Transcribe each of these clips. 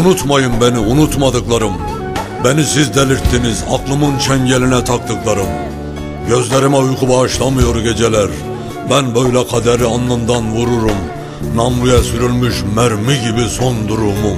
Unutmayın beni, unutmadıklarım. Beni siz delirttiniz, aklımın çengeline taktıklarım. Gözlerime uyku bağışlamıyor geceler. Ben böyle kaderi alnından vururum. Namluya sürülmüş mermi gibi son durumum.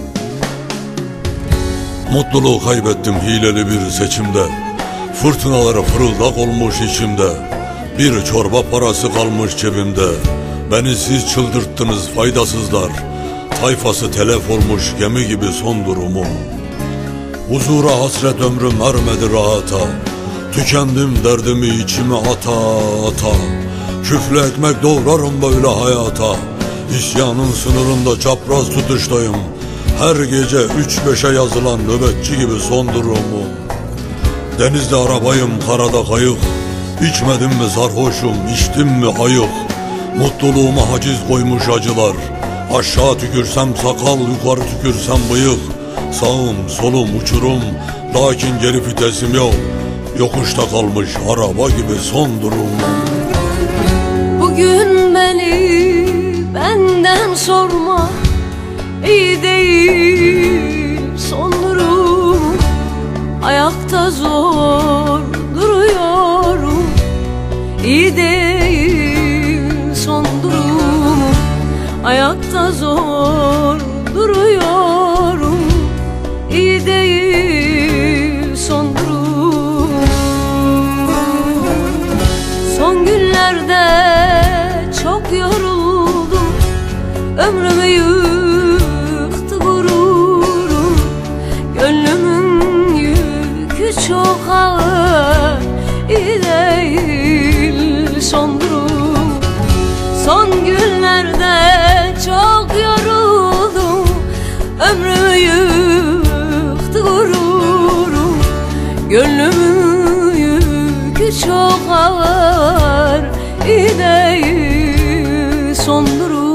Mutluluğu kaybettim hileli bir seçimde. Fırtınaları fırıldak olmuş içimde. Bir çorba parası kalmış cebimde. Beni siz çıldırttınız faydasızlar. Tayfası telef olmuş gemi gibi son durumum. Huzura hasret ömrüm ermedi rahata. Tükendim derdimi içime ata ata. Küflü ekmek doğrarım böyle hayata. İsyanın sınırında çapraz tutuştayım. Her gece 3-5'e yazılan nöbetçi gibi son durumum. Denizde arabayım, karada kayık. İçmedim mi sarhoşum, içtim mi ayık. Mutluluğuma haciz koymuş acılar. Aşağı tükürsem sakal, yukarı tükürsem bıyık. Sağım solum uçurum, lakin geri vitesim yok. Yokuşta kalmış araba gibi son durumum. Bugün beni benden sorma, iyi değil son durum. Ayakta zor duruyorum, iyi değil son durum. Ayakta zor duruyorum, iyi değil son durum. Son günlerde çok yoruldum, ömrümü yıktı gururum. Gönlümün yükü çok ağır, iyi değil son durum. Son günlerde çok yoruldum, ömrümü yıktı gururum. Gönlümün yükü çok ağır, iyi değil son durum.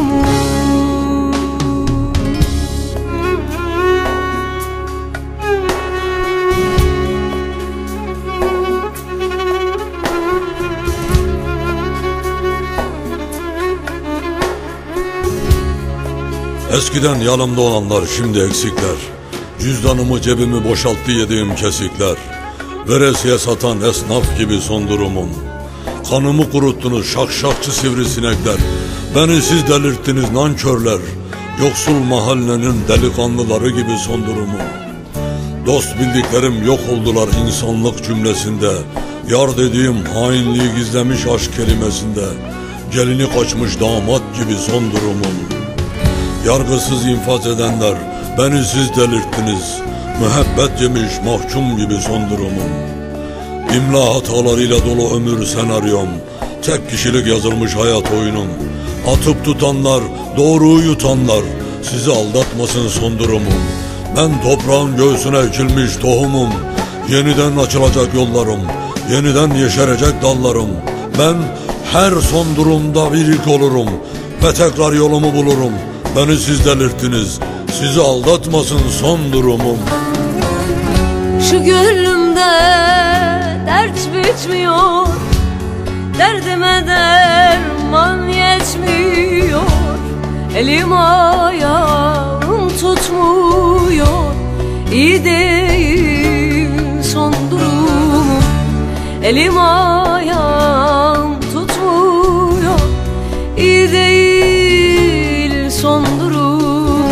Eskiden yanımda olanlar şimdi eksikler. Cüzdanımı cebimi boşalttı yediğim kesikler. Veresiye satan esnaf gibi son durumum. Kanımı kuruttunuz şakşakçı sivrisinekler. Beni siz delirttiniz nankörler. Yoksul mahallenin delikanlıları gibi son durumum. Dost bildiklerim yok oldular insanlık cümlesinde. Yar dediğim hainliği gizlemiş aşk kelimesinde. Gelini kaçmış damat gibi son durumum. Yargısız infaz edenler, beni siz delirttiniz. Müebbet yemiş mahkum gibi son durumum. İmla hatalarıyla dolu ömür senaryom. Tek kişilik yazılmış hayat oyunum. Atıp tutanlar, doğruyu yutanlar, sizi aldatmasın son durumum. Ben toprağın göğsüne ekilmiş tohumum. Yeniden açılacak yollarım, yeniden yeşerecek dallarım. Ben her son durumda bir ilk olurum ve tekrar yolumu bulurum. Beni siz delirttiniz, sizi aldatmasın son durumum. Şu gönlümde dert bitmiyor, derdime derman yetmiyor. Elim ayağım tutmuyor, iyi değil son durumum. Elim ayağım tutmuyor, iyi değil son durum.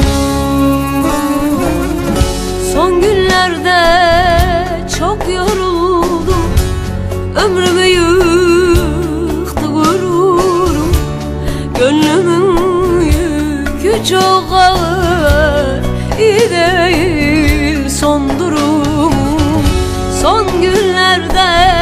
Son günlerde çok yoruldum, ömrümü yıktı gururum. Gönlümün yükü çok ağır, iyi değil son durum. Son günlerde